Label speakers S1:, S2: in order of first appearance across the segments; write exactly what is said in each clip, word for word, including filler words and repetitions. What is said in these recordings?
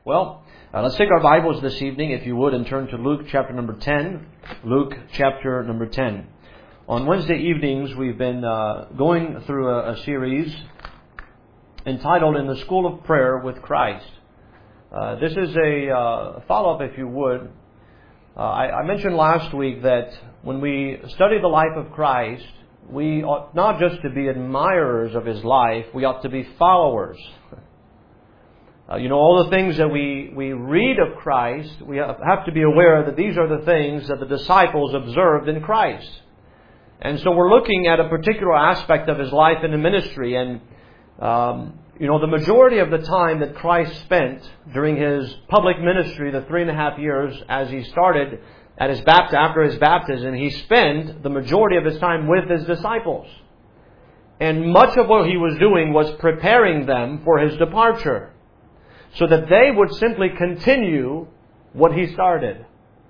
S1: Well, uh, let's take our Bibles this evening, if you would, and turn to Luke chapter number ten. Luke chapter number ten. On Wednesday evenings, we've been uh, going through a, a series entitled In the School of Prayer with Christ. Uh, this is a uh, follow-up, if you would. Uh, I, I mentioned last week that when we study the life of Christ, we ought not just to be admirers of His life, we ought to be followers. Uh, you know, all the things that we, we read of Christ, we have to be aware that these are the things that the disciples observed in Christ. And so we're looking at a particular aspect of His life in the ministry. And, um, you know, the majority of the time that Christ spent during His public ministry, the three and a half years as He started at his bapt- after His baptism, He spent the majority of His time with His disciples. And much of what He was doing was preparing them for His departure, so that they would simply continue what He started.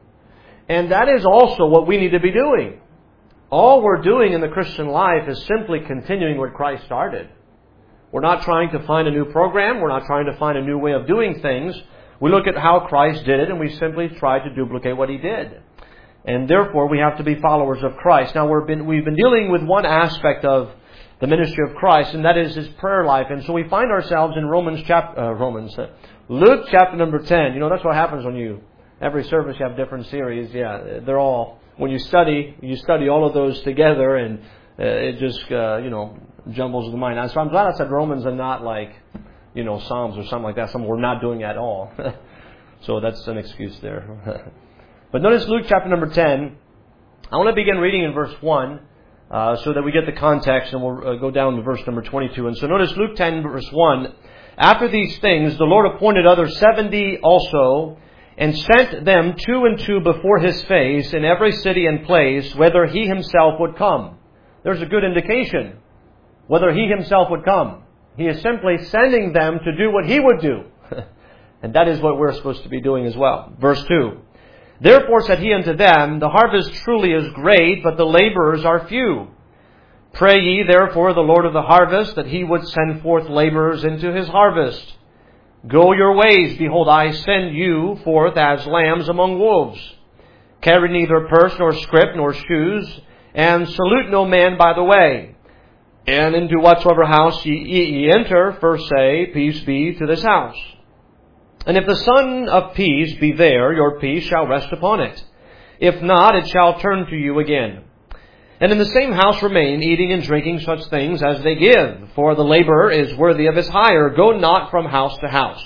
S1: And that is also what we need to be doing. All we're doing in the Christian life is simply continuing what Christ started. We're not trying to find a new program. We're not trying to find a new way of doing things. We look at how Christ did it, and we simply try to duplicate what He did. And therefore, we have to be followers of Christ. Now, we've been, we've been dealing with one aspect of the ministry of Christ, and that is His prayer life. And so we find ourselves in Romans chapter, uh, Romans, uh, Luke chapter number ten. You know, that's what happens when you, every service you have different series. Yeah, they're all, when you study, you study all of those together, and uh, it just, uh, you know, jumbles the mind. And so I'm glad I said Romans and not like, you know, Psalms or something like that. Something we're not doing at all. So that's an excuse there. But notice Luke chapter number ten. I want to begin reading in verse one. Uh, so that we get the context, and we'll uh, go down to verse number twenty-two. And so notice Luke ten, verse one. After these things, the Lord appointed other seventy also, and sent them two and two before His face in every city and place, whither He Himself would come. There's a good indication whether He Himself would come. He is simply sending them to do what He would do. And that is what we're supposed to be doing as well. Verse two. Therefore said He unto them, the harvest truly is great, but the laborers are few. Pray ye therefore the Lord of the harvest, that He would send forth laborers into His harvest. Go your ways, behold, I send you forth as lambs among wolves. Carry neither purse nor scrip nor shoes, and salute no man by the way. And into whatsoever house ye, ye enter, first say, Peace be to this house. And if the Son of Peace be there, your peace shall rest upon it. If not, it shall turn to you again. And in the same house remain, eating and drinking such things as they give. For the laborer is worthy of his hire. Go not from house to house.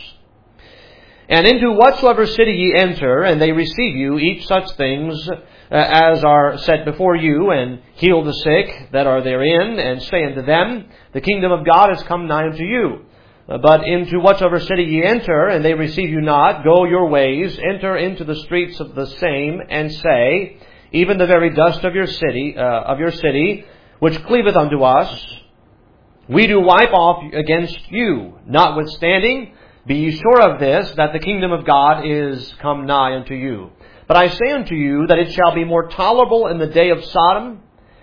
S1: And into whatsoever city ye enter, and they receive you, eat such things as are set before you, and heal the sick that are therein, and say unto them, The kingdom of God is come nigh unto you. But into whatsoever city ye enter, and they receive you not, go your ways, enter into the streets of the same, and say, Even the very dust of your city, uh, of your city, which cleaveth unto us, we do wipe off against you. Notwithstanding, be ye sure of this, that the kingdom of God is come nigh unto you. But I say unto you, that it shall be more tolerable in the day of Sodom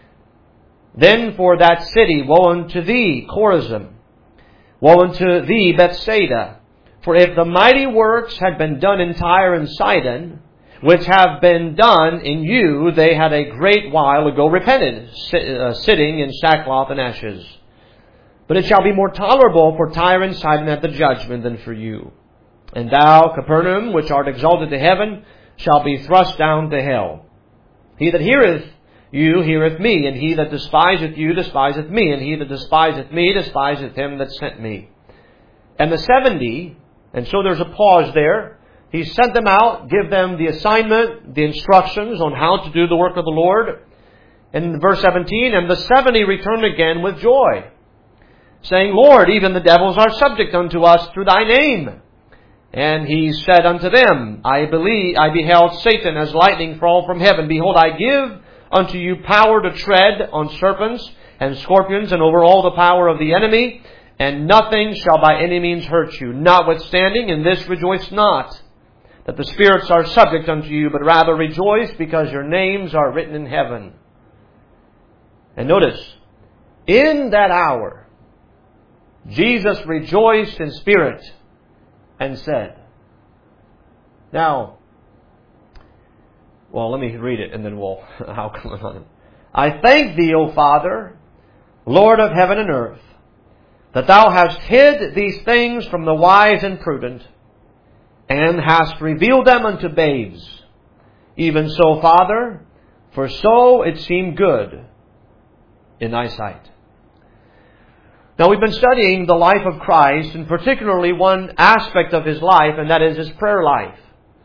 S1: than for that city. Woe unto thee, Chorazin! Woe unto thee, Bethsaida! For if the mighty works had been done in Tyre and Sidon, which have been done in you, they had a great while ago repented, sitting in sackcloth and ashes. But it shall be more tolerable for Tyre and Sidon at the judgment than for you. And thou, Capernaum, which art exalted to heaven, shall be thrust down to hell. He that heareth you heareth me, and he that despiseth you despiseth me, and he that despiseth me despiseth him that sent me. And the seventy, and so there's a pause there. He sent them out, give them the assignment, the instructions on how to do the work of the Lord. And in verse seventeen, and the seventy returned again with joy, saying, Lord, even the devils are subject unto us through Thy name. And He said unto them, I believe I beheld Satan as lightning fall from heaven. Behold, I give unto you power to tread on serpents and scorpions, and over all the power of the enemy, and nothing shall by any means hurt you. Notwithstanding, in this rejoice not, that the spirits are subject unto you, but rather rejoice, because your names are written in heaven. And notice, in that hour, Jesus rejoiced in spirit and said, Now, well, let me read it and then we'll, I'll come on. I thank Thee, O Father, Lord of heaven and earth, that Thou hast hid these things from the wise and prudent, and hast revealed them unto babes. Even so, Father, for so it seemed good in Thy sight. Now, we've been studying the life of Christ, and particularly one aspect of His life, and that is His prayer life.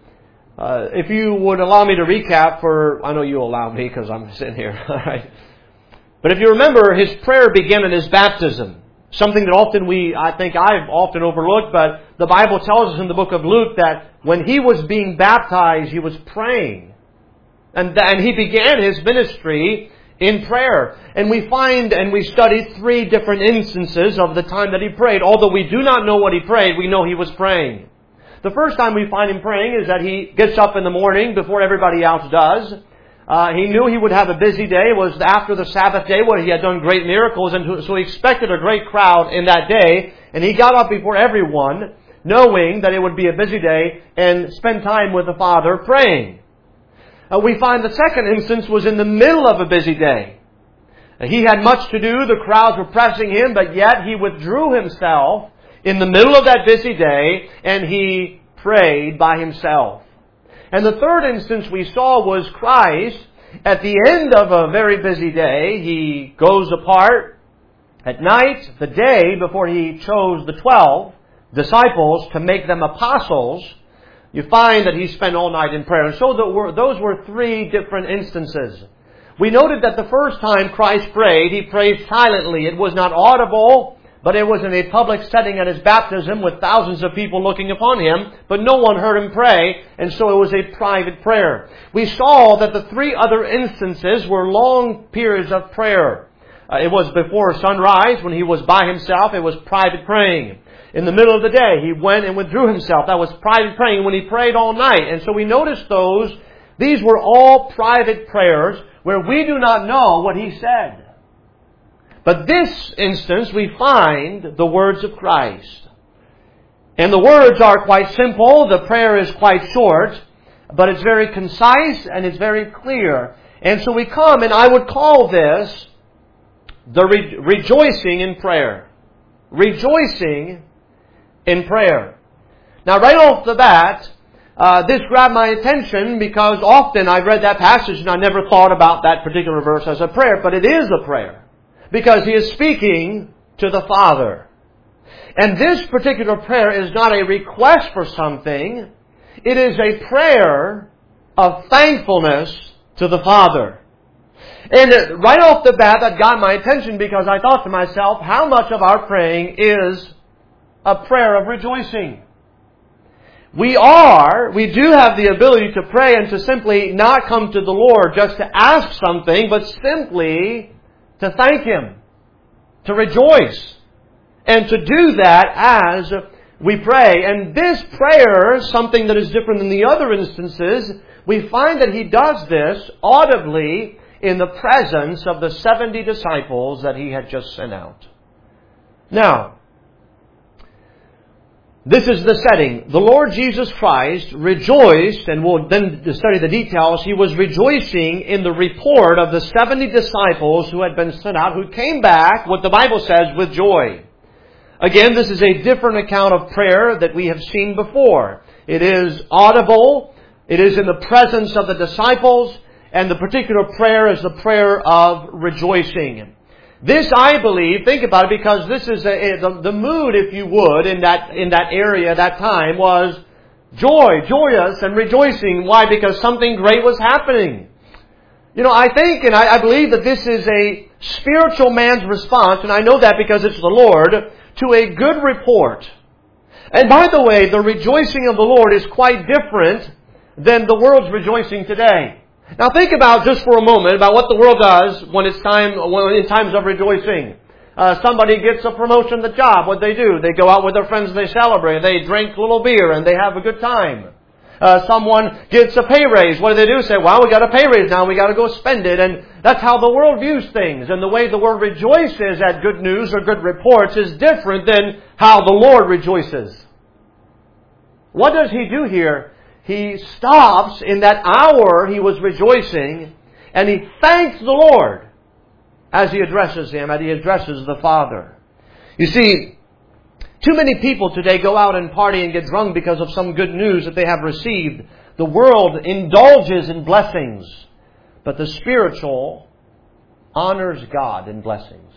S1: Uh, if you would allow me to recap for, I know you allow me because I'm sitting here, all right. But if you remember, His prayer began in His baptism. Something that often we, I think I've often overlooked, but the Bible tells us in the book of Luke that when He was being baptized, He was praying. And, and He began His ministry in prayer. And we find and we study three different instances of the time that He prayed. Although we do not know what He prayed, we know He was praying. The first time we find Him praying is that He gets up in the morning before everybody else does. Uh, he knew He would have a busy day. It was after the Sabbath day where He had done great miracles, and so He expected a great crowd in that day. And He got up before everyone, knowing that it would be a busy day, and spend time with the Father praying. Uh, we find the second instance was in the middle of a busy day. Uh, he had much to do. The crowds were pressing Him, but yet He withdrew Himself in the middle of that busy day, and He prayed by Himself. And the third instance we saw was Christ, at the end of a very busy day, He goes apart at night, the day before He chose the twelve disciples to make them apostles. You find that He spent all night in prayer. And so those were three different instances. We noted that the first time Christ prayed, He prayed silently. It was not audible, but it was in a public setting at His baptism with thousands of people looking upon Him, but no one heard Him pray, and so it was a private prayer. We saw that the three other instances were long periods of prayer. Uh, it was before sunrise when He was by Himself. It was private praying. In the middle of the day, He went and withdrew Himself. That was private praying when He prayed all night. And so we noticed those. These were all private prayers where we do not know what He said. But this instance, we find the words of Christ. And the words are quite simple. The prayer is quite short. But it's very concise and it's very clear. And so we come, and I would call this the re- rejoicing in prayer. Rejoicing in prayer. Now, right off the bat, uh, this grabbed my attention because often I've read that passage and I never thought about that particular verse as a prayer. But it is a prayer. Because He is speaking to the Father. And this particular prayer is not a request for something. It is a prayer of thankfulness to the Father. And right off the bat, that got my attention because I thought to myself, how much of our praying is a prayer of rejoicing? We are, we do have the ability to pray and to simply not come to the Lord just to ask something, but simply to thank Him, to rejoice, and to do that as we pray. And this prayer, something that is different than the other instances, we find that He does this audibly in the presence of the seventy disciples that He had just sent out. Now, this is the setting. The Lord Jesus Christ rejoiced, and we'll then study the details. He was rejoicing in the report of the seventy disciples who had been sent out, who came back, what the Bible says, with joy. Again, this is a different account of prayer that we have seen before. It is audible. It is in the presence of the disciples. And the particular prayer is the prayer of rejoicing. This, I believe, think about it, because this is a, a, the, the mood, if you would, in that in that area, that time, was joy, joyous and rejoicing. Why? Because something great was happening. You know, I think and I, I believe that this is a spiritual man's response, and I know that because it's the Lord, to a good report. And by the way, the rejoicing of the Lord is quite different than the world's rejoicing today. Now think about, just for a moment, about what the world does when it's time, when in times of rejoicing. Uh, somebody gets a promotion at the job. What they do? They go out with their friends and they celebrate. They drink a little beer and they have a good time. Uh, someone gets a pay raise. What do they do? Say, well, we got a pay raise now. We got to go spend it. And that's how the world views things. And the way the world rejoices at good news or good reports is different than how the Lord rejoices. What does He do here? he stops in that hour he was rejoicing, and he thanks the Lord as he addresses Him, as he addresses the Father. You see, too many people today go out and party and get drunk because of some good news that they have received. The world indulges in blessings, but the spiritual honors God in blessings.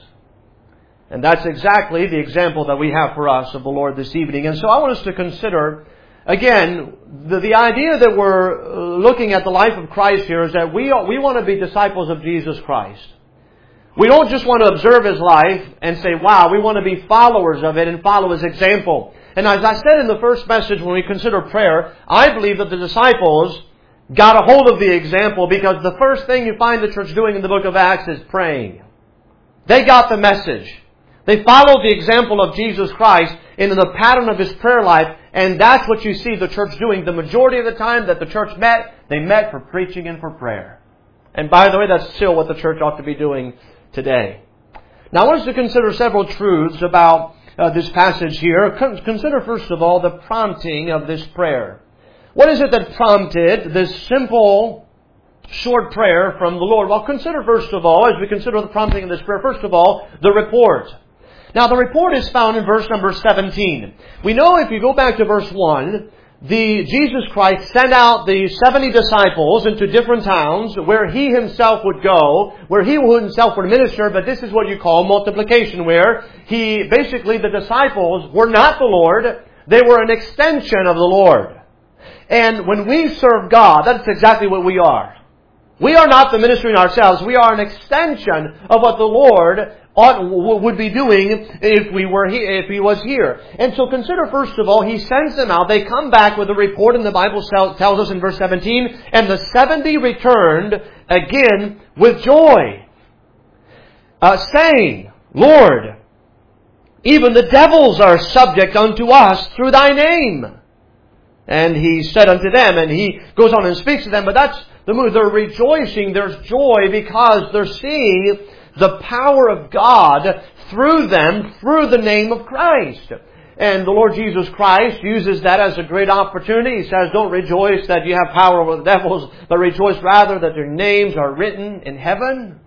S1: And that's exactly the example that we have for us of the Lord this evening. And so I want us to consider, again, the, the idea that we're looking at the life of Christ here is that we, we want to be disciples of Jesus Christ. We don't just want to observe His life and say, wow, we want to be followers of it and follow His example. And as I said in the first message when we consider prayer, I believe that the disciples got a hold of the example because the first thing you find the church doing in the book of Acts is praying. They got the message. They followed the example of Jesus Christ in the pattern of His prayer life, and that's what you see the church doing. The majority of the time that the church met, they met for preaching and for prayer. And by the way, that's still what the church ought to be doing today. Now I want us to consider several truths about uh, this passage here. Con- consider first of all the prompting of this prayer. What is it that prompted this simple, short prayer from the Lord? Well, consider first of all, as we consider the prompting of this prayer, first of all, the report. Now the report is found in verse number seventeen. We know if you go back to verse one, the Jesus Christ sent out the seventy disciples into different towns where He Himself would go, where He Himself would minister, but this is what you call multiplication, where He, basically the disciples were not the Lord, they were an extension of the Lord. And when we serve God, that's exactly what we are. We are not the ministry in ourselves, we are an extension of what the Lord ought, would be doing if we were he, if He was here. And so consider first of all, He sends them out. They come back with a report, and the Bible tells us in verse seventeen, and the seventy returned again with joy, uh, saying, Lord, even the devils are subject unto us through Thy name. And He said unto them, and He goes on and speaks to them, but that's the mood. They're rejoicing, there's joy because they're seeing the power of God through them, through the name of Christ. And the Lord Jesus Christ uses that as a great opportunity. He says, don't rejoice that you have power over the devils, but rejoice rather that their names are written in heaven.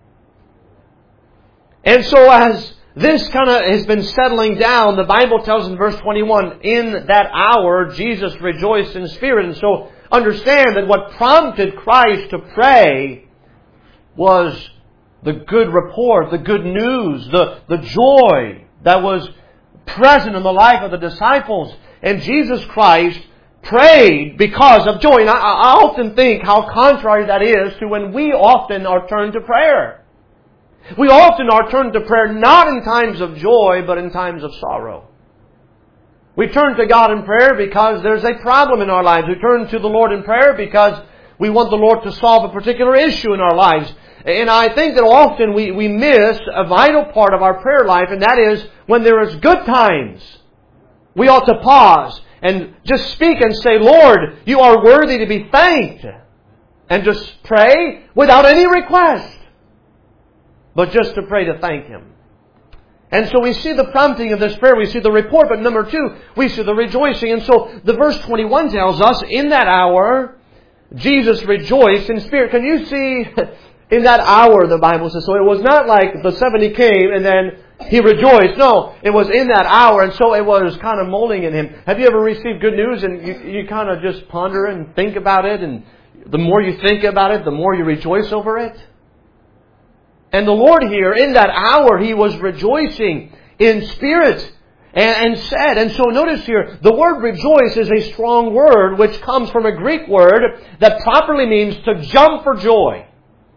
S1: And so as this kind of has been settling down, the Bible tells in verse twenty-one, in that hour Jesus rejoiced in spirit. And so understand that what prompted Christ to pray was the good report, the good news, the, the joy that was present in the life of the disciples. And Jesus Christ prayed because of joy. And I, I often think how contrary that is to when we often are turned to prayer. We often are turned to prayer not in times of joy, but in times of sorrow. We turn to God in prayer because there's a problem in our lives. We turn to the Lord in prayer because we want the Lord to solve a particular issue in our lives. And I think that often we, we miss a vital part of our prayer life, and that is when there is good times. We ought to pause and just speak and say, Lord, You are worthy to be thanked. And just pray without any request, but just to pray to thank Him. And so we see the prompting of this prayer, we see the report, but number two, we see the rejoicing. And so the verse twenty-one tells us, in that hour, Jesus rejoiced in spirit. Can you see, in that hour, the Bible says, so it was not like the seventy came and then He rejoiced. No, it was in that hour, and so it was kind of molding in Him. Have you ever received good news and you, you kind of just ponder and think about it, and the more you think about it, the more you rejoice over it? And the Lord here, in that hour, He was rejoicing in spirit and, and said, and so notice here, the word rejoice is a strong word which comes from a Greek word that properly means to jump for joy,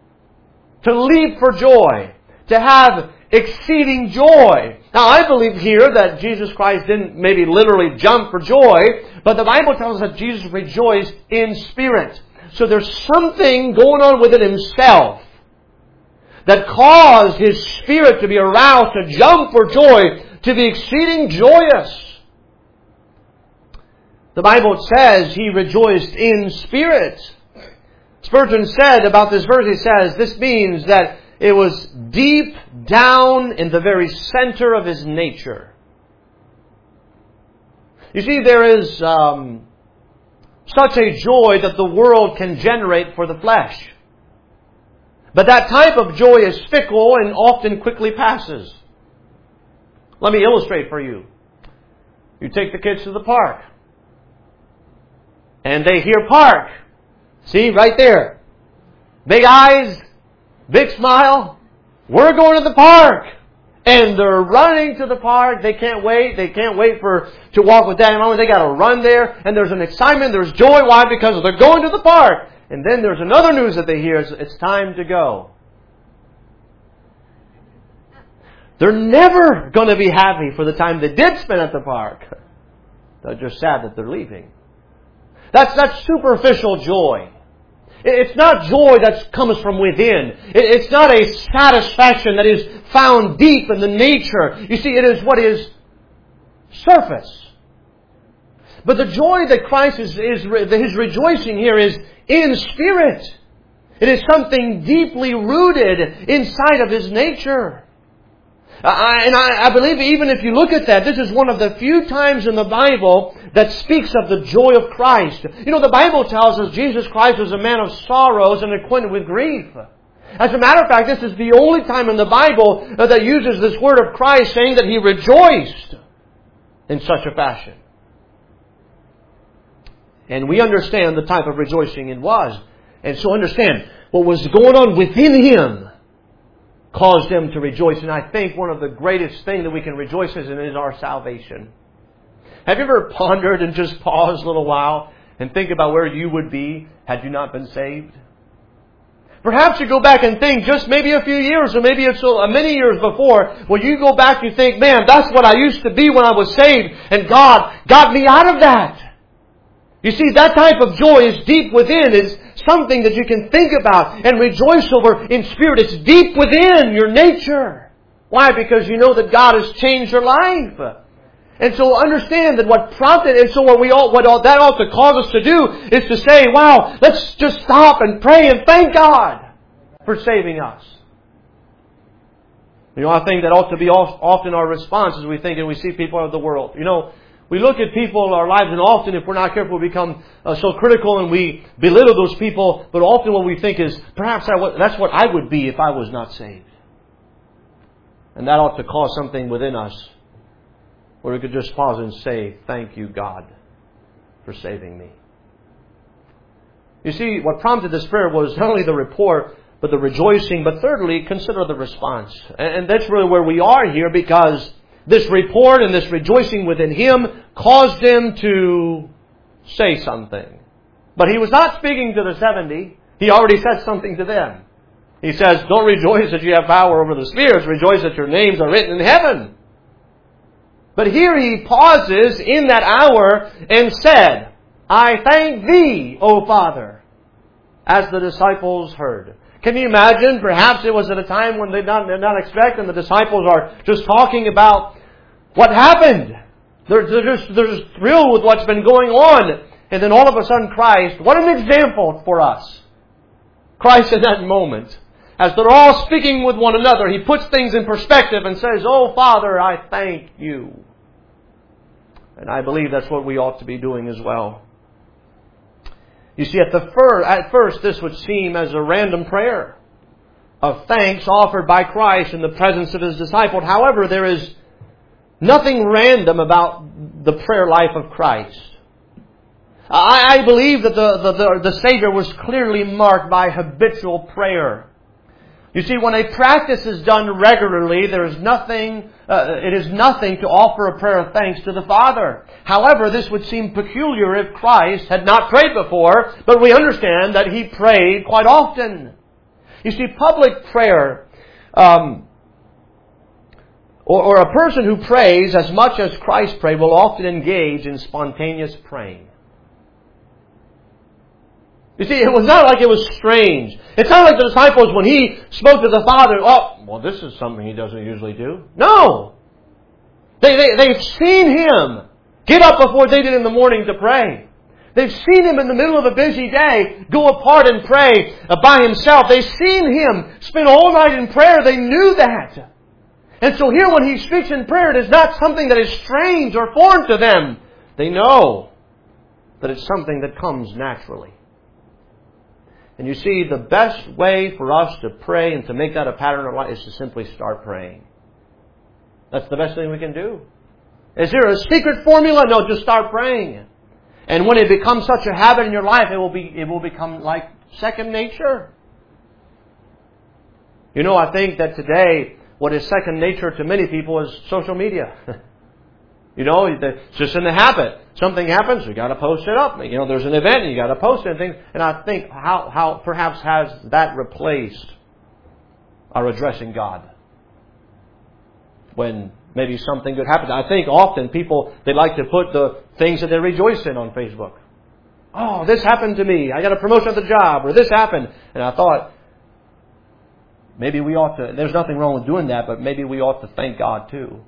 S1: to leap for joy, to have exceeding joy. Now I believe here that Jesus Christ didn't maybe literally jump for joy, but the Bible tells us that Jesus rejoiced in spirit. So there's something going on within Himself that caused His spirit to be aroused, to jump for joy, to be exceeding joyous. The Bible says He rejoiced in spirit. Spurgeon said about this verse, he says, this means that it was deep down in the very center of His nature. You see, there is um, such a joy that the world can generate for the flesh. But that type of joy is fickle and often quickly passes. Let me illustrate for you. You take the kids to the park. And they hear park. See, right there. Big eyes, big smile. We're going to the park. And they're running to the park. They can't wait. They can't wait for to walk with Dad and Mom. They got to run there. And there's an excitement. There's joy. Why? Because they're going to the park. And then there's another news that they hear. It's, it's time to go. They're never going to be happy for the time they did spend at the park. They're just sad that they're leaving. That's, that's superficial joy. It's not joy that comes from within. It's not a satisfaction that is found deep in the nature. You see, it is what is surface. But the joy that Christ is, is His rejoicing here is in spirit. It is something deeply rooted inside of His nature. I, and I, I believe even if you look at that, this is one of the few times in the Bible that speaks of the joy of Christ. You know, the Bible tells us Jesus Christ was a man of sorrows and acquainted with grief. As a matter of fact, this is the only time in the Bible that uses this word of Christ saying that He rejoiced in such a fashion. And we understand the type of rejoicing it was. And so understand, what was going on within Him caused Him to rejoice. And I think one of the greatest things that we can rejoice in is our salvation. Have you ever pondered and just paused a little while and think about where you would be had you not been saved? Perhaps you go back and think just maybe a few years or maybe it's many years before, where you go back and you think, man, that's what I used to be when I was saved, and God got me out of that. You see, that type of joy is deep within. It's something that you can think about and rejoice over in spirit. It's deep within your nature. Why? Because you know that God has changed your life. And so understand that what prompted, and so what we all, what all, that ought to cause us to do is to say, wow, let's just stop and pray and thank God for saving us. You know, I think that ought to be often our response as we think and we see people of the world. You know, we look at people in our lives, and often, if we're not careful, we become uh, so critical and we belittle those people. But often what we think is, perhaps I w- that's what I would be if I was not saved. And that ought to cause something within us where we could just pause and say, thank you, God, for saving me. You see, what prompted the Spirit was not only the report, but the rejoicing. But thirdly, consider the response. And, and that's really where we are here, because this report and this rejoicing within Him caused Him to say something. But He was not speaking to the seventy. He already said something to them. He says, don't rejoice that you have power over the spirits. Rejoice that your names are written in heaven. But here He pauses in that hour and said, I thank Thee, O Father, as the disciples heard. Can you imagine? Perhaps it was at a time when they did not, did not expect, and the disciples are just talking about what happened. They're, they're, just, they're just thrilled with what's been going on. And then all of a sudden Christ, what an example for us. Christ in that moment, as they're all speaking with one another, He puts things in perspective and says, oh Father, I thank You. And I believe that's what we ought to be doing as well. You see, at the fir- at first this would seem as a random prayer of thanks offered by Christ in the presence of His disciples. However, there is nothing random about the prayer life of Christ. I, I believe that the, the, the, the Savior was clearly marked by habitual prayer. You see, when a practice is done regularly, there is nothing, uh, it is nothing to offer a prayer of thanks to the Father. However, this would seem peculiar if Christ had not prayed before, but we understand that He prayed quite often. You see, public prayer, um, or, or a person who prays as much as Christ prayed will often engage in spontaneous praying. You see, it was not like it was strange. It's not like the disciples, when He spoke to the Father, oh, well, this is something He doesn't usually do. No! They, they, they've seen Him get up before they did in the morning to pray. They've seen Him in the middle of a busy day go apart and pray by Himself. They've seen Him spend all night in prayer. They knew that. And so here when He speaks in prayer, it is not something that is strange or foreign to them. They know that it's something that comes naturally. And you see, the best way for us to pray and to make that a pattern of life is to simply start praying. That's the best thing we can do. Is there a secret formula? No, just start praying. And when it becomes such a habit in your life, it will be it will become like second nature. You know, I think that today, what is second nature to many people is social media. You know, it's just in the habit. Something happens, you got to post it up. You know, there's an event, and you got to post it and things. And I think how how perhaps has that replaced our addressing God when maybe something good happens. I think often people, they like to put the things that they rejoice in on Facebook. Oh, this happened to me. I got a promotion at the job, or this happened. And I thought, maybe we ought to, there's nothing wrong with doing that, but maybe we ought to thank God too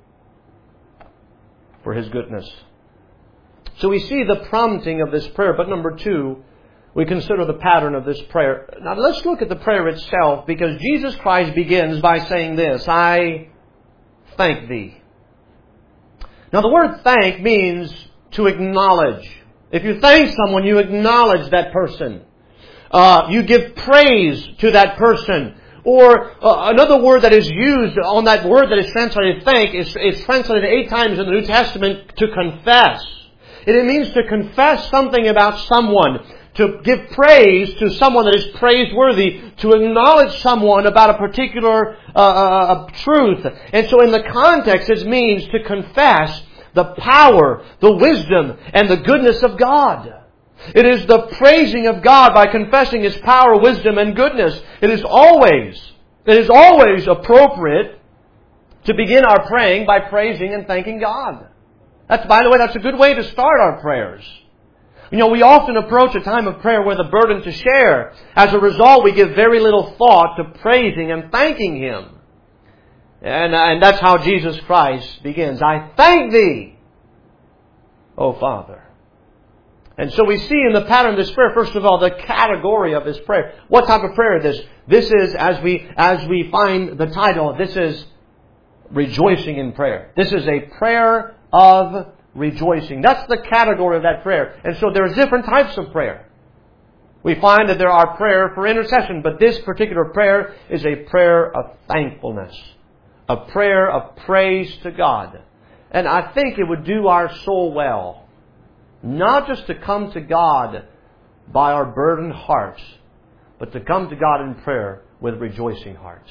S1: for His goodness. So we see the prompting of this prayer. But number two, we consider the pattern of this prayer. Now let's look at the prayer itself, because Jesus Christ begins by saying this, I thank Thee. Now the word thank means to acknowledge. If you thank someone, you acknowledge that person. Uh, you give praise to that person. Or uh, another word that is used on that word that is translated thank is, is translated eight times in the New Testament to confess. It means to confess something about someone, to give praise to someone that is praiseworthy, to acknowledge someone about a particular uh, uh, truth. And so in the context, it means to confess the power, the wisdom, and the goodness of God. It is the praising of God by confessing His power, wisdom, and goodness. It is always, it is always appropriate to begin our praying by praising and thanking God. That's, by the way, that's a good way to start our prayers. You know, we often approach a time of prayer with a burden to share. As a result, we give very little thought to praising and thanking Him. And, and that's how Jesus Christ begins. I thank Thee, O Father. And so we see in the pattern of this prayer, first of all, the category of this prayer. What type of prayer is this? This is, as we, as we find the title, this is rejoicing in prayer. This is a prayer of rejoicing. That's the category of that prayer. And so there's different types of prayer. We find that there are prayer for intercession, but this particular prayer is a prayer of thankfulness. A prayer of praise to God. And I think it would do our soul well, not just to come to God by our burdened hearts, but to come to God in prayer with rejoicing hearts.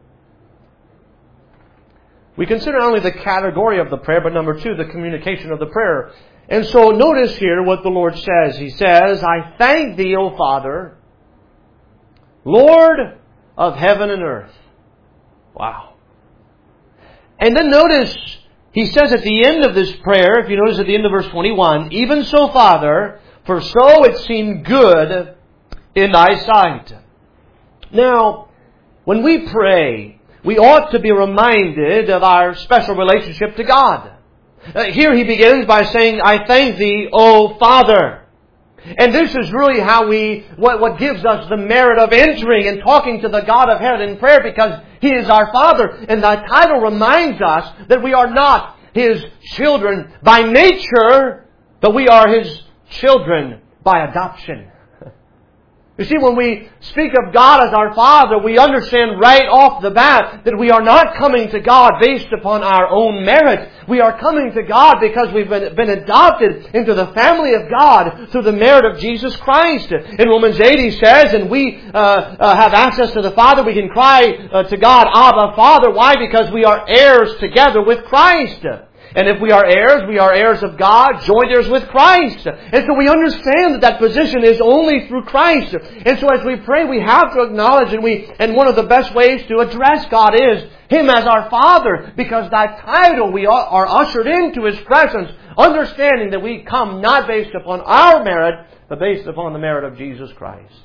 S1: We consider not only the category of the prayer, but number two, the communication of the prayer. And so notice here what the Lord says. He says, I thank Thee, O Father, Lord of heaven and earth. Wow. And then notice, He says at the end of this prayer, if you notice at the end of verse twenty-one, even so, Father, for so it seemed good in Thy sight. Now, when we pray, we ought to be reminded of our special relationship to God. Uh, here He begins by saying, I thank Thee, O Father. And this is really how we, what, what gives us the merit of entering and talking to the God of heaven in prayer, because He is our Father. And that title reminds us that we are not His children by nature, but we are His children by adoption. You see, when we speak of God as our Father, we understand right off the bat that we are not coming to God based upon our own merit. We are coming to God because we've been, been adopted into the family of God through the merit of Jesus Christ. In Romans eight He says, and we uh, uh, have access to the Father, we can cry uh, to God, Abba, Father. Why? Because we are heirs together with Christ. And if we are heirs, we are heirs of God, joint heirs with Christ. And so we understand that that position is only through Christ. And so as we pray, we have to acknowledge, and we and one of the best ways to address God is Him as our Father, because that title we are ushered into His presence, understanding that we come not based upon our merit, but based upon the merit of Jesus Christ.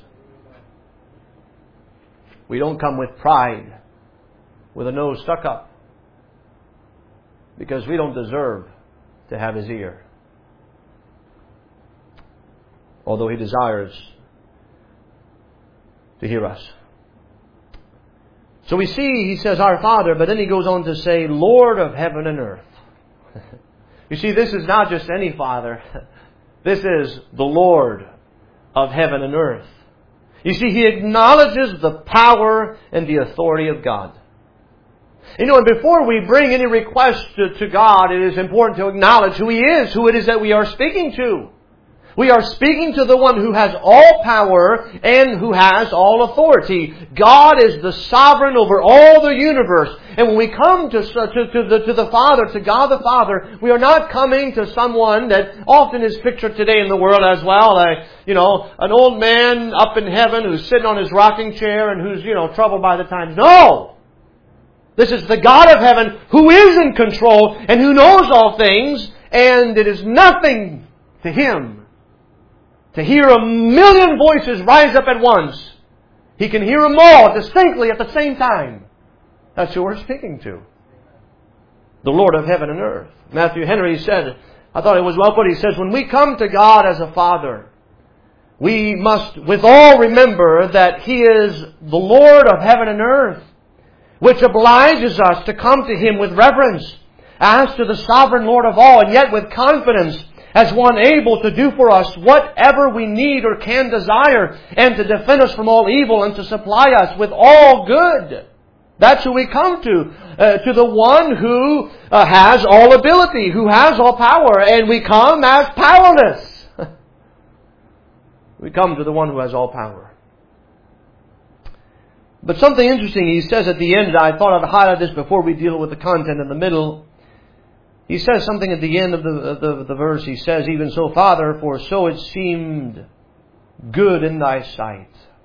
S1: We don't come with pride, with a nose stuck up, because we don't deserve to have His ear, although He desires to hear us. So we see He says, our Father, but then He goes on to say, Lord of heaven and earth. You see, this is not just any Father. This is the Lord of heaven and earth. You see, He acknowledges the power and the authority of God. You know, and before we bring any request to, to God, it is important to acknowledge who He is, who it is that we are speaking to. We are speaking to the one who has all power and who has all authority. God is the sovereign over all the universe. And when we come to, to, to, the, to the Father, to God the Father, we are not coming to someone that often is pictured today in the world as well. A, you know, an old man up in heaven who's sitting on his rocking chair and who's, you know, troubled by the times. No! This is the God of heaven who is in control and who knows all things. And it is nothing to Him to hear a million voices rise up at once. He can hear them all distinctly at the same time. That's who we're speaking to. The Lord of heaven and earth. Matthew Henry said, I thought it was well put, he says, when we come to God as a Father, we must with all remember that He is the Lord of heaven and earth, which obliges us to come to Him with reverence, as to the sovereign Lord of all, and yet with confidence, as one able to do for us whatever we need or can desire, and to defend us from all evil, and to supply us with all good. That's who we come to. Uh, to the one who uh, has all ability, who has all power, and we come as powerless. We come to the one who has all power. But something interesting He says at the end, I thought I'd highlight this before we deal with the content in the middle. He says something at the end of the, of the, the verse. He says, even so, Father, for so it seemed good in Thy sight.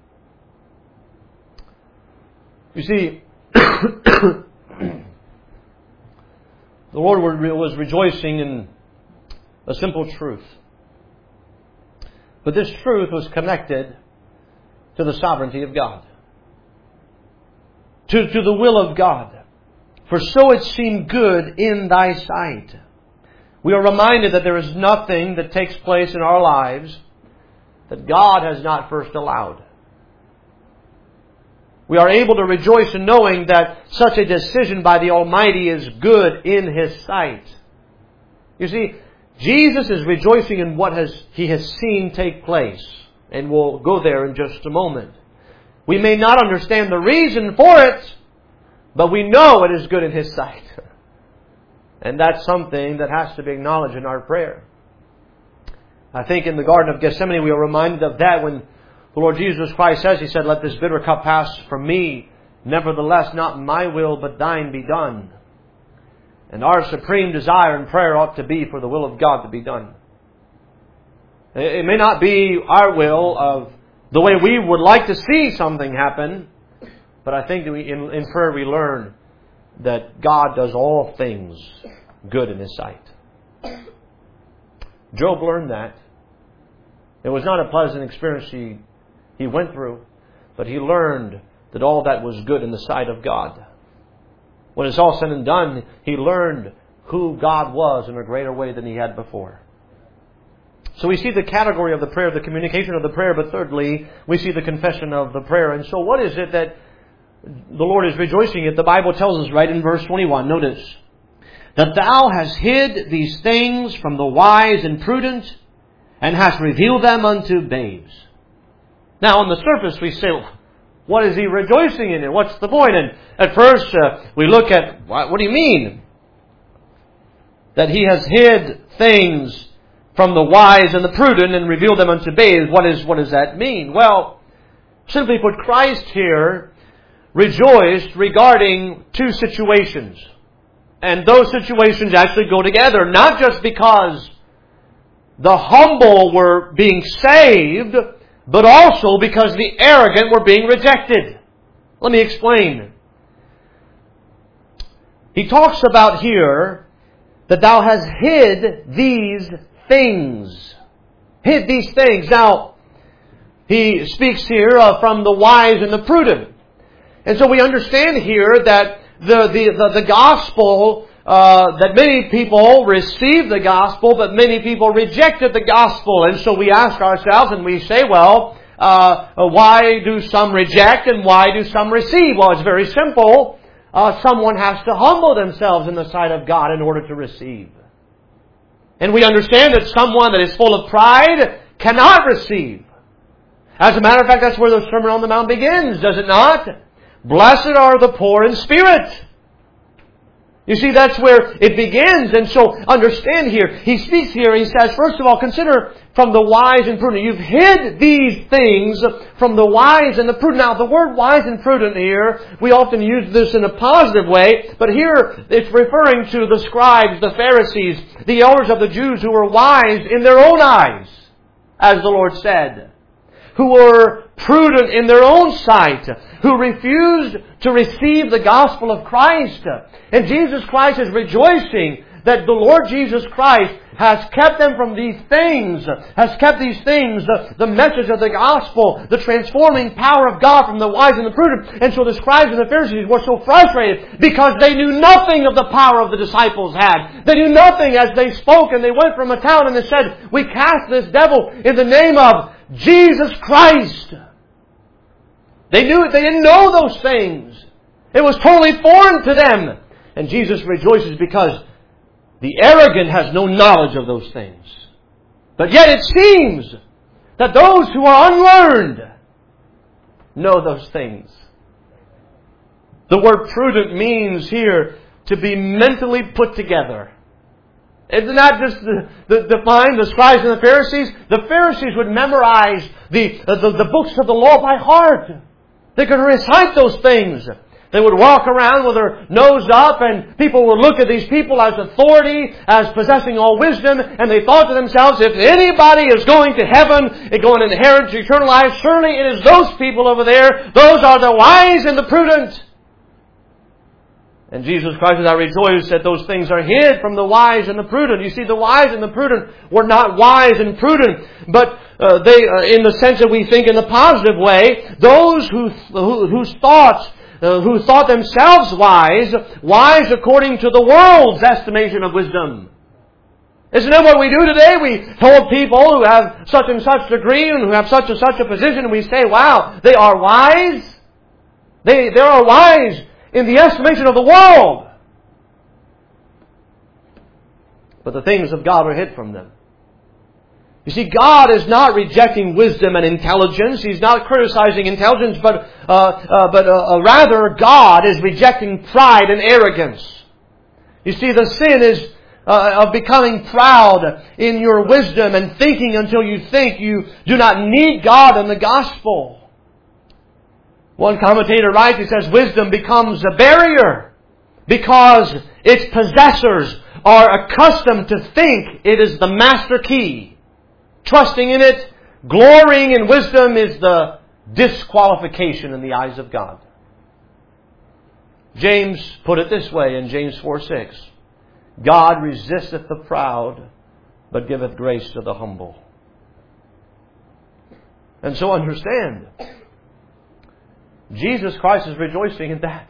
S1: You see, the Lord was rejoicing in a simple truth. But this truth was connected to the sovereignty of God. To, to the will of God. For so it seemed good in Thy sight. We are reminded that there is nothing that takes place in our lives that God has not first allowed. We are able to rejoice in knowing that such a decision by the Almighty is good in His sight. You see, Jesus is rejoicing in what has He has seen take place. And we'll go there in just a moment. We may not understand the reason for it, but we know it is good in His sight. And that's something that has to be acknowledged in our prayer. I think in the Garden of Gethsemane we are reminded of that when the Lord Jesus Christ says, He said, let this bitter cup pass from me. Nevertheless, not my will, but Thine be done. And our supreme desire in prayer ought to be for the will of God to be done. It may not be our will of the way we would like to see something happen, but I think that we, in, in prayer we learn that God does all things good in His sight. Job learned that. It was not a pleasant experience he, he went through, but he learned that all that was good in the sight of God. When it's all said and done, he learned who God was in a greater way than he had before. So we see the category of the prayer, the communication of the prayer, but thirdly, we see the confession of the prayer. And so what is it that the Lord is rejoicing at? The Bible tells us right in verse twenty-one, notice, that Thou hast hid these things from the wise and prudent, and hast revealed them unto babes. Now on the surface we say, what is He rejoicing in? And what's the point? And at first uh, we look at, what, what do you mean? That He has hid things from the wise and the prudent and revealed them unto babes. What is what does that mean? Well, simply put, Christ here rejoiced regarding two situations. And those situations actually go together. Not just because the humble were being saved, but also because the arrogant were being rejected. Let me explain. He talks about here that Thou hast hid these things. Hid these things. Now, he speaks here uh, from the wise and the prudent. And so we understand here that the the, the, the gospel, uh, that many people received the gospel, but many people rejected the gospel. And so we ask ourselves and we say, well, uh, why do some reject and why do some receive? Well, it's very simple. Uh, someone has to humble themselves in the sight of God in order to receive. And we understand that someone that is full of pride cannot receive. As a matter of fact, that's where the Sermon on the Mount begins, does it not? Blessed are the poor in spirit. You see, that's where it begins. And so, understand here, he speaks here, he says, first of all, consider from the wise and prudent. You've hid these things from the wise and the prudent. Now, the word wise and prudent here, we often use this in a positive way, but here it's referring to the scribes, the Pharisees, the elders of the Jews who were wise in their own eyes, as the Lord said, who were prudent in their own sight, who refused to receive the gospel of Christ. And Jesus Christ is rejoicing that the Lord Jesus Christ has kept them from these things, has kept these things, the, the message of the gospel, the transforming power of God from the wise and the prudent. And so the scribes and the Pharisees were so frustrated because they knew nothing of the power of the disciples had. They knew nothing as they spoke, and they went from a town and they said, we cast this devil in the name of Jesus Christ. They knew it. They didn't know those things. It was totally foreign to them. And Jesus rejoices because the arrogant has no knowledge of those things. But yet it seems that those who are unlearned know those things. The word prudent means here to be mentally put together. It's not just the, the, defined, the scribes and the Pharisees. The Pharisees would memorize the, the, the books of the law by heart. They could recite those things. They would walk around with their nose up, and people would look at these people as authority, as possessing all wisdom, and they thought to themselves, if anybody is going to heaven and going to inherit eternal life, surely it is those people over there. Those are the wise and the prudent. And Jesus Christ says, I rejoice that those things are hid from the wise and the prudent. You see, the wise and the prudent were not wise and prudent, but uh, they, uh, in the sense that we think in the positive way, those who, who whose thoughts, uh, who thought themselves wise, wise according to the world's estimation of wisdom. Isn't that what we do today? We hold people who have such and such degree and who have such and such a position, and we say, wow, they are wise. They, they are wise in the estimation of the world. But the things of God are hid from them. You see, God is not rejecting wisdom and intelligence. He's not criticizing intelligence, but uh, uh, but uh, rather God is rejecting pride and arrogance. You see, the sin is uh, of becoming proud in your wisdom and thinking until you think you do not need God and the gospel. One commentator writes, he says, wisdom becomes a barrier because its possessors are accustomed to think it is the master key. Trusting in it, glorying in wisdom is the disqualification in the eyes of God. James put it this way in James four six. God resisteth the proud, but giveth grace to the humble. And so understand, Jesus Christ is rejoicing in that.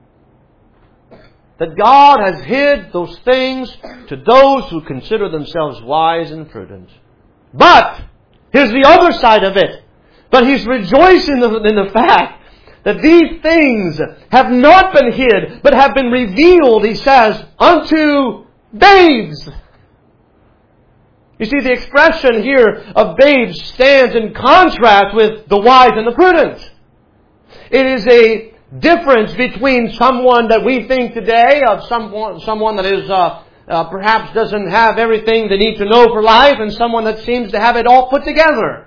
S1: That God has hid those things to those who consider themselves wise and prudent. But, here's the other side of it. But He's rejoicing in the, in the fact that these things have not been hid, but have been revealed, He says, unto babes. You see, the expression here of babes stands in contrast with the wise and the prudent. It is a difference between someone that we think today of someone, someone that is uh, uh, perhaps doesn't have everything they need to know for life, and someone that seems to have it all put together.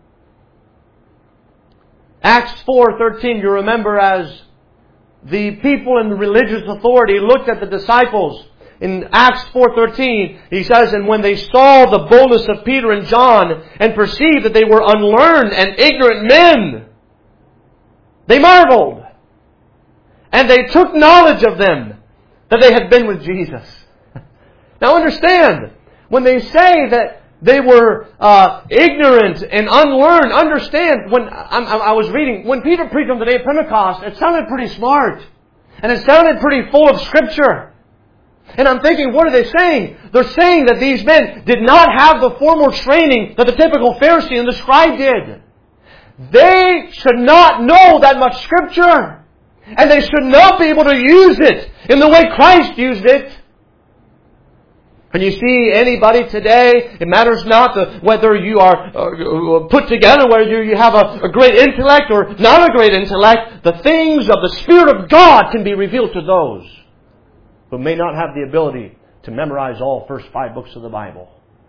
S1: Acts four thirteen, you remember, as the people in the religious authority looked at the disciples. In Acts four thirteen, he says, and when they saw the boldness of Peter and John and perceived that they were unlearned and ignorant men, they marveled. And they took knowledge of them that they had been with Jesus. Now understand, when they say that they were uh, ignorant and unlearned, understand, when I, I was reading, when Peter preached on the day of Pentecost, it sounded pretty smart. And it sounded pretty full of Scripture. And I'm thinking, what are they saying? They're saying that these men did not have the formal training that the typical Pharisee and the scribe did. They should not know that much Scripture. And they should not be able to use it in the way Christ used it. And you see anybody today, it matters not the, whether you are uh, put together, whether you have a, a great intellect or not a great intellect, the things of the Spirit of God can be revealed to those who may not have the ability to memorize all first five books of the Bible.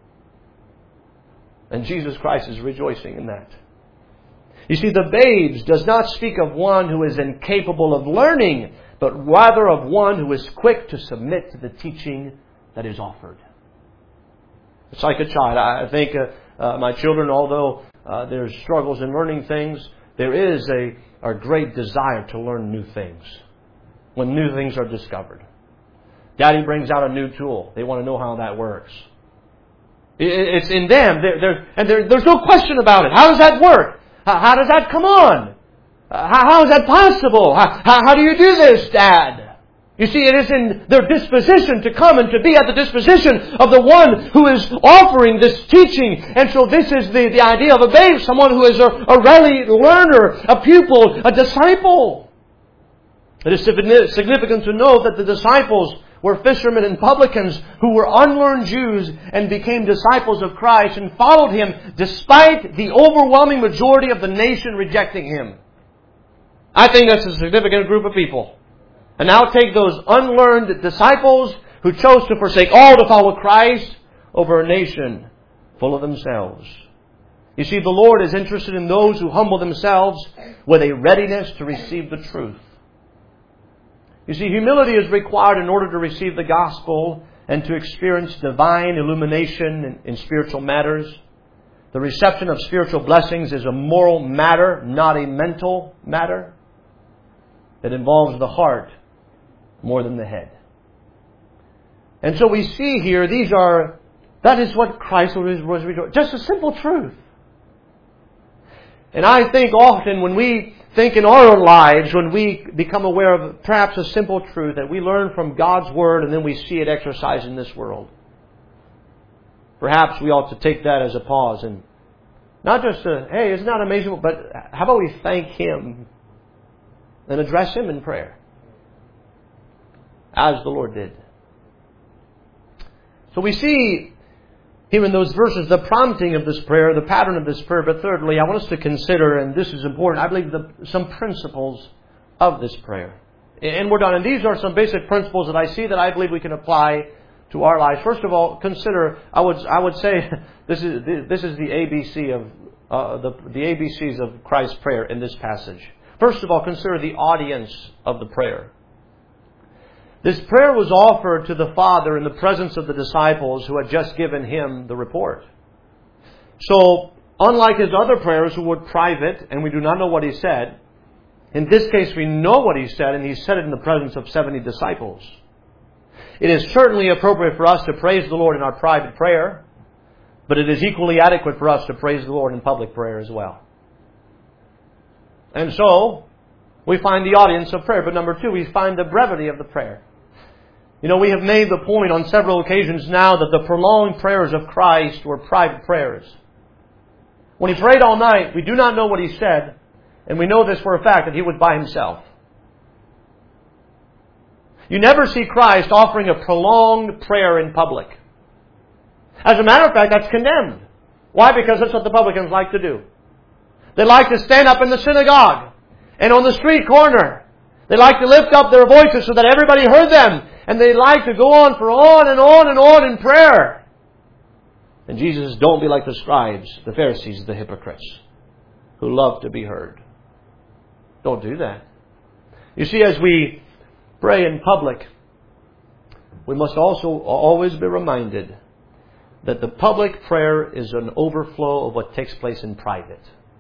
S1: And Jesus Christ is rejoicing in that. You see, the babes does not speak of one who is incapable of learning, but rather of one who is quick to submit to the teaching that is offered. It's like a child. I think uh, uh, my children, although uh, there's struggles in learning things, there is a, a great desire to learn new things when new things are discovered. Daddy brings out a new tool. They want to know how that works. It, it's in them. They're, they're, and they're, there's no question about it. How does that work? How, how does that come on? Uh, how, how is that possible? How, how, how do you do this, Dad? You see, it is in their disposition to come and to be at the disposition of the one who is offering this teaching. And so this is the, the idea of a babe, someone who is a, a ready learner, a pupil, a disciple. It is significant to note that the disciples were fishermen and publicans who were unlearned Jews and became disciples of Christ and followed Him despite the overwhelming majority of the nation rejecting Him. I think that's a significant group of people. And now take those unlearned disciples who chose to forsake all to follow Christ over a nation full of themselves. You see, the Lord is interested in those who humble themselves with a readiness to receive the truth. You see, humility is required in order to receive the gospel and to experience divine illumination in, in spiritual matters. The reception of spiritual blessings is a moral matter, not a mental matter. It involves the heart more than the head. And so we see here, these are, that is what Christ was, was rejoicing. Just a simple truth. And I think often when we think in our own lives, when we become aware of perhaps a simple truth that we learn from God's Word and then we see it exercised in this world, perhaps we ought to take that as a pause and not just a, hey, isn't that amazing, but how about we thank Him and address Him in prayer, as the Lord did. So we see here in those verses the prompting of this prayer, the pattern of this prayer. But thirdly, I want us to consider, and this is important, I believe, the, some principles of this prayer. And we're done. And these are some basic principles that I see that I believe we can apply to our lives. First of all, consider, I would I would say, this is this is the A B C of uh, the the A B Cs of Christ's prayer in this passage. First of all, consider the audience of the prayer. This prayer was offered to the Father in the presence of the disciples who had just given Him the report. So, unlike His other prayers, who were private and we do not know what He said, in this case we know what He said, and He said it in the presence of seventy disciples. It is certainly appropriate for us to praise the Lord in our private prayer, but it is equally adequate for us to praise the Lord in public prayer as well. And so, we find the audience of prayer. But number two, we find the brevity of the prayer. You know, we have made the point on several occasions now that the prolonged prayers of Christ were private prayers. When He prayed all night, we do not know what He said, and we know this for a fact, that He was by Himself. You never see Christ offering a prolonged prayer in public. As a matter of fact, that's condemned. Why? Because that's what the publicans like to do. They like to stand up in the synagogue and on the street corner. They like to lift up their voices so that everybody heard them. And they like to go on for on and on and on in prayer. And Jesus says, don't be like the scribes, the Pharisees, the hypocrites, who love to be heard. Don't do that. You see, as we pray in public, we must also always be reminded that the public prayer is an overflow of what takes place in private.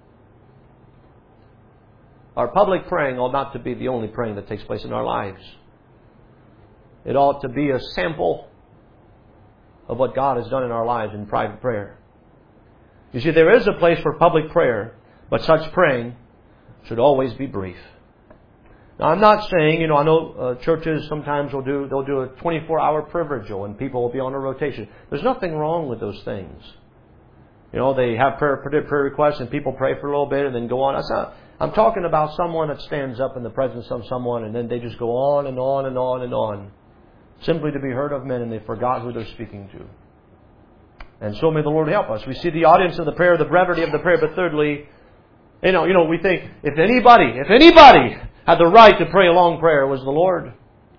S1: Our public praying ought not to be the only praying that takes place in our lives. It ought to be a sample of what God has done in our lives in private prayer. You see, there is a place for public prayer, but such praying should always be brief. Now, I'm not saying, you know, I know uh, churches sometimes will do, they'll do a twenty-four hour prayer vigil and people will be on a rotation. There's nothing wrong with those things. You know, they have prayer, prayer requests and people pray for a little bit and then go on. That's not, I'm talking about someone that stands up in the presence of someone and then they just go on and on and on and on. simply to be heard of men, and they forgot who they're speaking to. And so may the Lord help us. We see the audience of the prayer, the brevity of the prayer, but thirdly, you know, you know, we think if anybody, if anybody had the right to pray a long prayer, it was the Lord.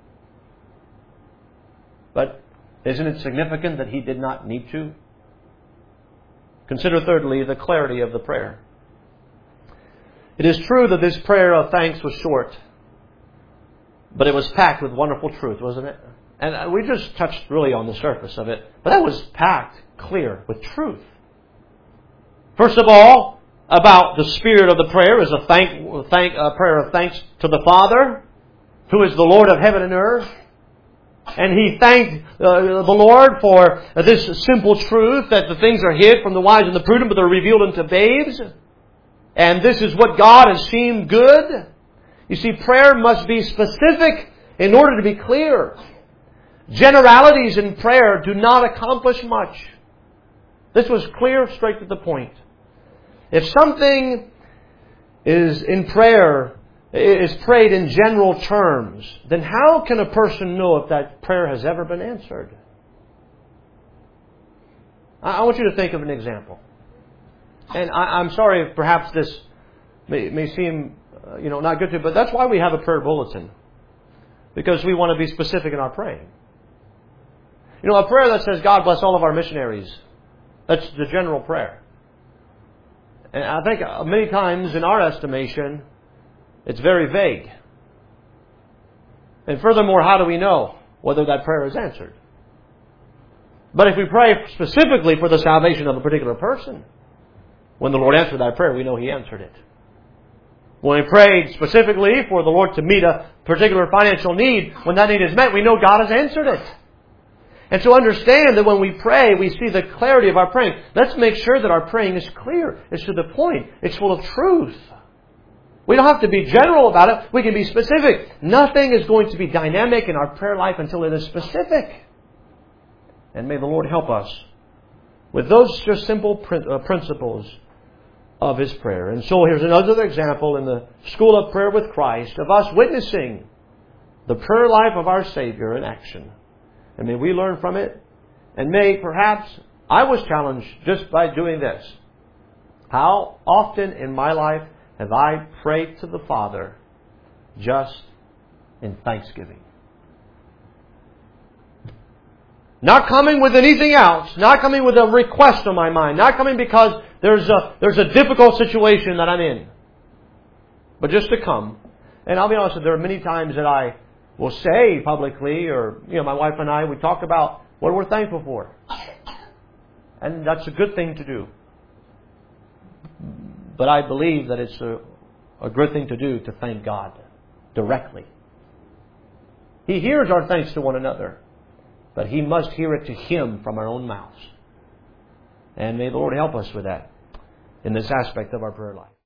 S1: But isn't it significant that He did not need to? Consider thirdly the clarity of the prayer. It is true that this prayer of thanks was short, but it was packed with wonderful truth, wasn't it? And we just touched really on the surface of it, but that was packed clear with truth. First of all, about the spirit of the prayer is a thank, thank, a prayer of thanks to the Father, who is the Lord of heaven and earth. And he thanked uh, the Lord for this simple truth that the things are hid from the wise and the prudent, but they're revealed unto babes. And this is what God has seemed good. You see, prayer must be specific in order to be clear. Generalities in prayer do not accomplish much. This was clear, straight to the point. If something is in prayer, is prayed in general terms, then how can a person know if that prayer has ever been answered? I want you to think of an example. And I, I'm sorry if perhaps this may, may seem uh, you know, not good to you, but that's why we have a prayer bulletin. Because we want to be specific in our praying. You know, a prayer that says, God bless all of our missionaries, that's the general prayer. And I think many times in our estimation, it's very vague. And furthermore, how do we know whether that prayer is answered? But if we pray specifically for the salvation of a particular person, when the Lord answered that prayer, we know He answered it. When we prayed specifically for the Lord to meet a particular financial need, when that need is met, we know God has answered it. And to understand that when we pray, we see the clarity of our praying. Let's make sure that our praying is clear. It's to the point. It's full of truth. We don't have to be general about it. We can be specific. Nothing is going to be dynamic in our prayer life until it is specific. And may the Lord help us with those just simple principles of His prayer. And so here's another example in the School of Prayer with Christ of us witnessing the prayer life of our Savior in action. And may we learn from it. And may perhaps I was challenged just by doing this. How often in my life have I prayed to the Father just in thanksgiving? Not coming with anything else. Not coming with a request on my mind. Not coming because there's a, there's a difficult situation that I'm in. But just to come. And I'll be honest with you, there are many times that I will say publicly, or, you know, my wife and I, we talk about what we're thankful for. And that's a good thing to do. But I believe that it's a, a good thing to do to thank God directly. He hears our thanks to one another, but He must hear it to Him from our own mouths. And may the Lord help us with that in this aspect of our prayer life.